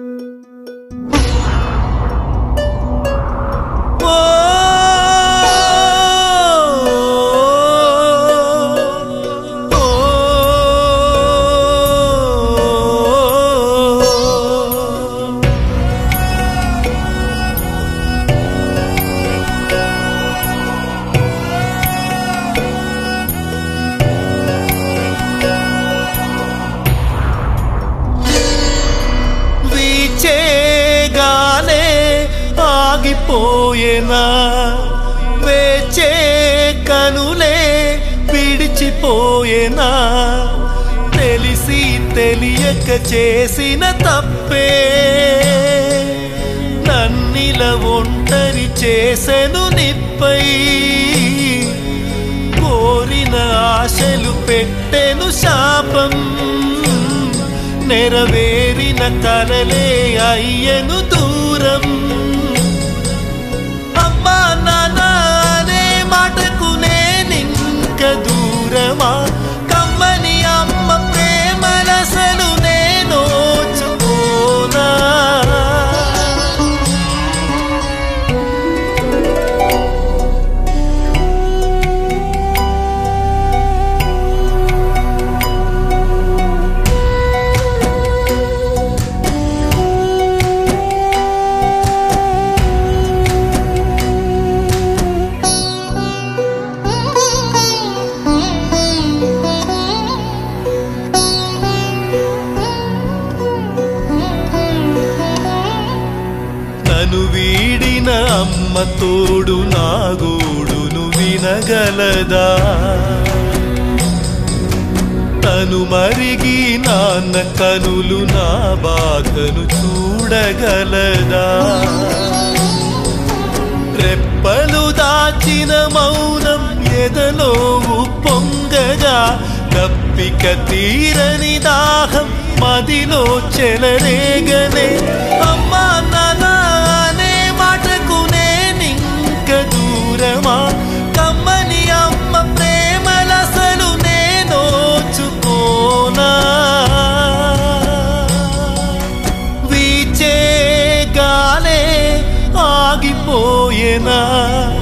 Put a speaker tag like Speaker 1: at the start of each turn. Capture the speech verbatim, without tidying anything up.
Speaker 1: పోయేనా వేచే కనులే విడిచిపోయేనా తెలిసి తెలియక చేసిన తప్పే నన్నిల ఒంటరి చేసెను నిప్పై కోరిన ఆశలు పెట్టెను శాపం నెరవేరిన కలలే అయ్యెను దూరం దూరమా కమ్మని అమ్మ ప్రేమలసలు నేనోచుకోనా వీడిన అమ్మ తోడు నా గోడును వినగలదా తను మరిగి నాన్న కనులు నా బాధను చూడగలదా రెప్పలు దాచిన మౌనం ఎదలో పొంగగా దప్పిక తీరని దాహం మదిలో చెలరేగనే అమ్మా నాన్న దూరమా కమ్మని అమ్మ ప్రేమలసలు నేనోచుకోనా వీచే గాలే ఆగిపోయేనా